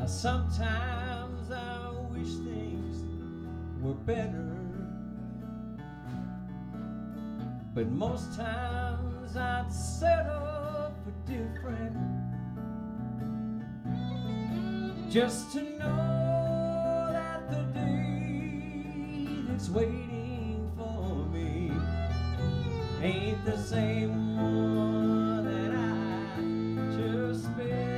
Sometimes I wish things were better, but most times I'd settle for different, just to know that the day that's waiting for me ain't the same one that I just spent.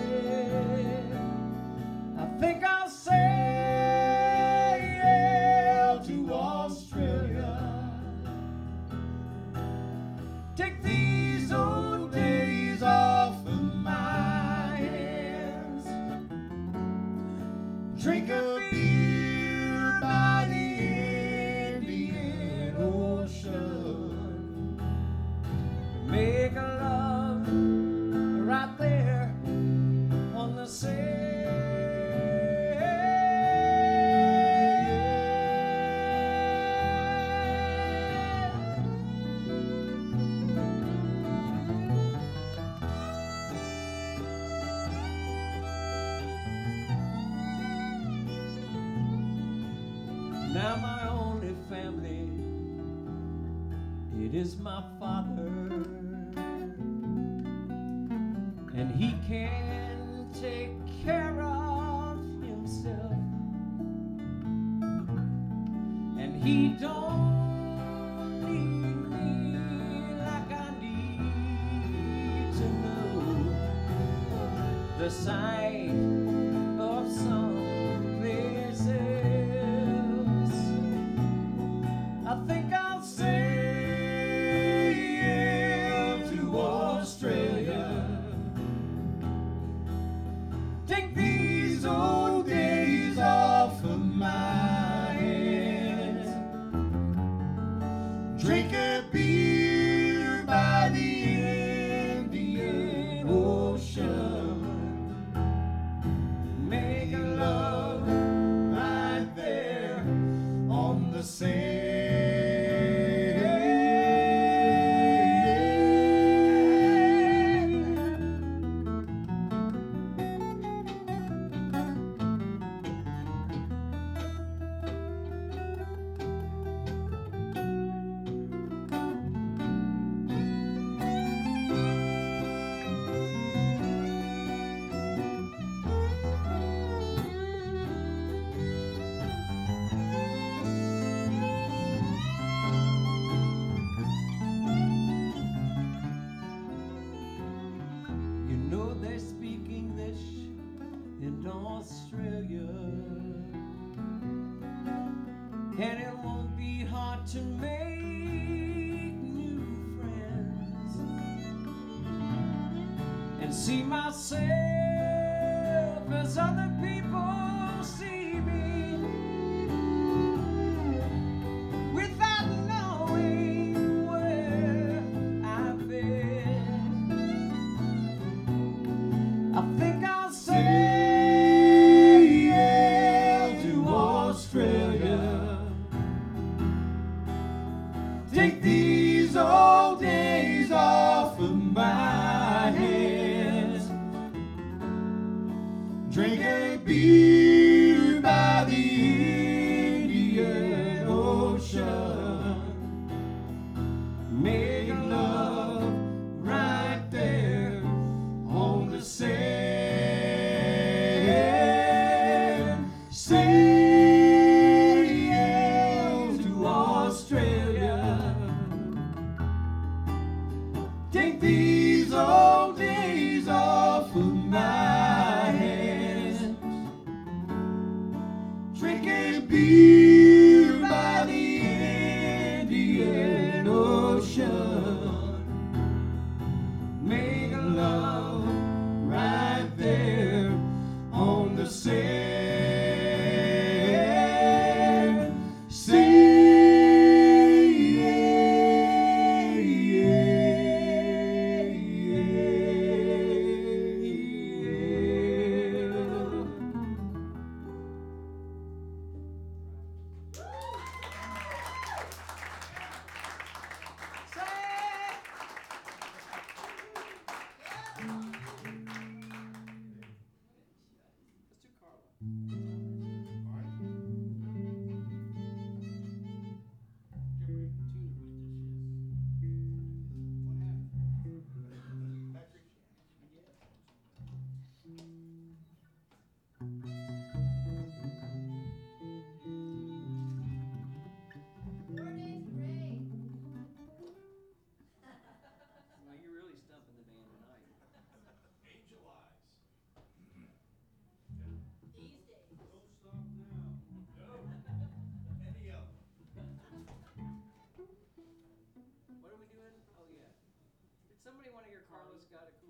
I think I'll sail to Australia, take these old days off of my hands, drink a beer by the Indian Ocean, make love right there on the sand. Now my only family, it is my father, and he can take care of himself, and he don't need me like I need to know the sight of some places. I think I'll sail to Australia, take these old days off of my hands, drink a beer by the Indian Ocean, make love right there on the sand. You know they speak English in Australia, and it won't be hard to make new friends and see myself as other people see me, without knowing where I've been. I think I'll sail to Australia, take these old days off of my hands, drink a beer by the Indian Ocean, make love right there on the sand. Sail to Australia, take these old days off of my hands, drink a beer by the Indian Ocean, make love right there on the sand. Carlos got a